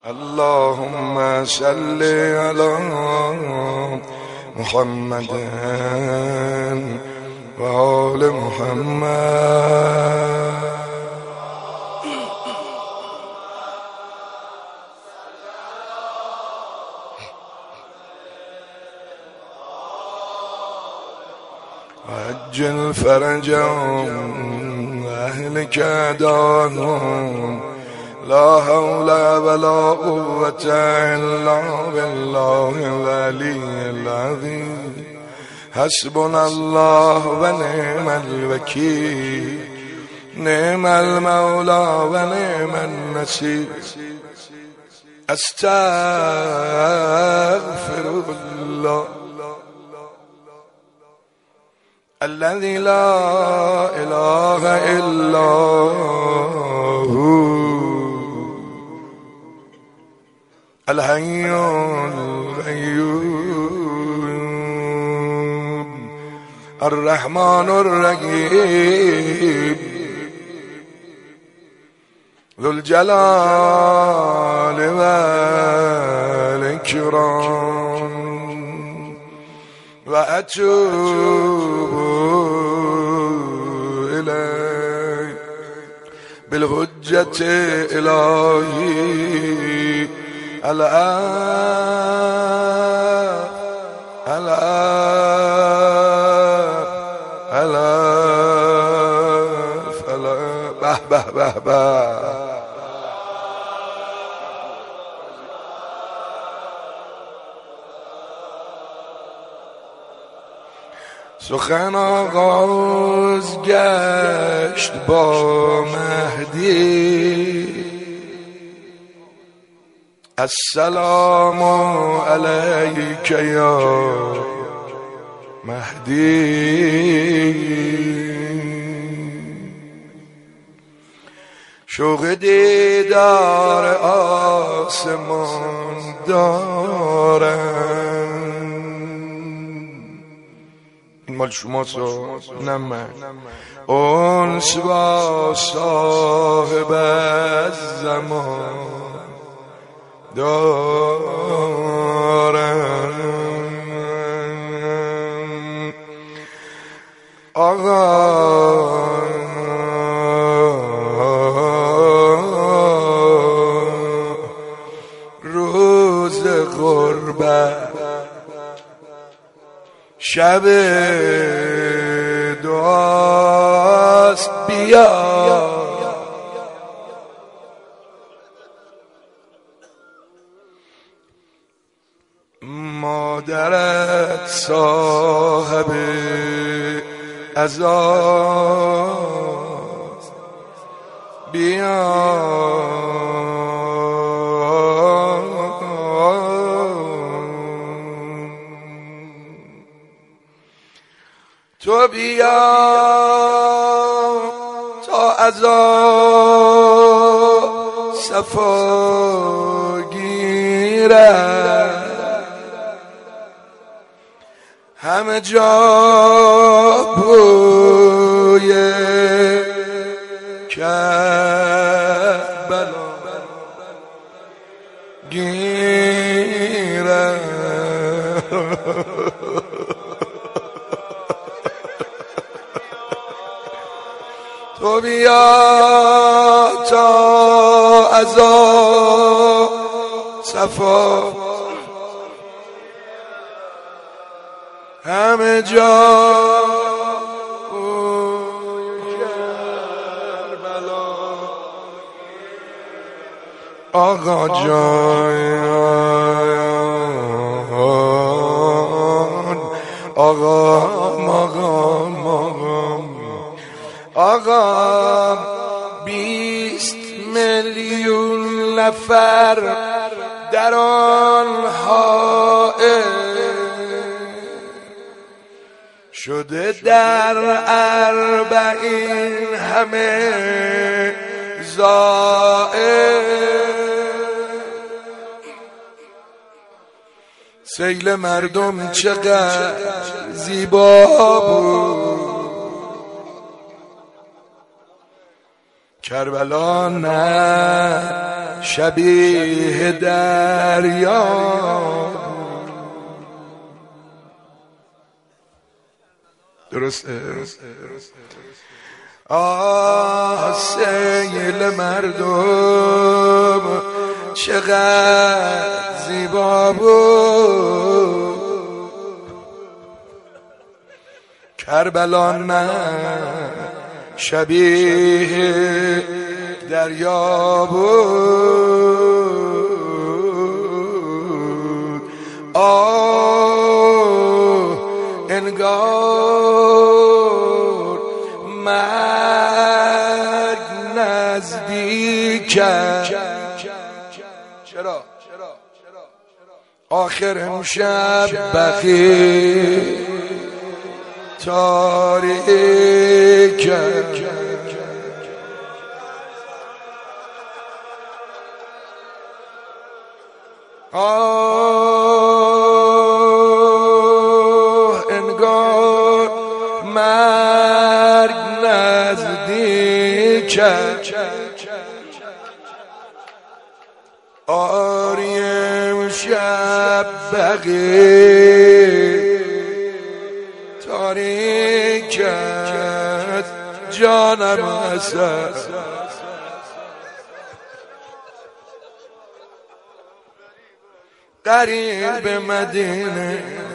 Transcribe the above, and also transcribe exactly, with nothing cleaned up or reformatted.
اللهم صل على محمد و آل محمد. عجل فرجهم أهلك دارهم لا حول ولا قوة إلا بالله العلي العظيم. حسبنا الله ونعم الوكيل نعم المولى ونعم النصير. أستغفر الله الذي لا إله إلا هو الحي القيوم الرحمن الرحيم ذو الجلال والإكرام. وأتوب إليه بالحجة إلهي الآن الآن الآن به به به به. سخن آغاز گشت با مهدی السلام علیک یا مهدی. شوق دیدار آسمان دارم. این مال شماست نه من. انس با صاحب زمان دارم. آقا روز غربت شب دعاست بیا مادرت صاحب عزاست بیا تو بیا تا عزا صفا گیرد همه جا بوی کربلا گیرد. تو بیا تا عزا صفا همه جا کربلا. آقا جان آقا آقا آقا بیست میلیون نفر در آن حائط شده در اربعین همه زائر. سیل مردم چقدر زیبا بود کربلا نه شبیه دریا درسته آه سیل مردم چقدر زیبا بود کربلا نه شبیه دریا بود آه انگار مرگ نزدیک چرا آخر امشب بخی تاریک آه انگار مرگ نزدیک آری امشب بقی تاریکت جانم اثر قریب مدینه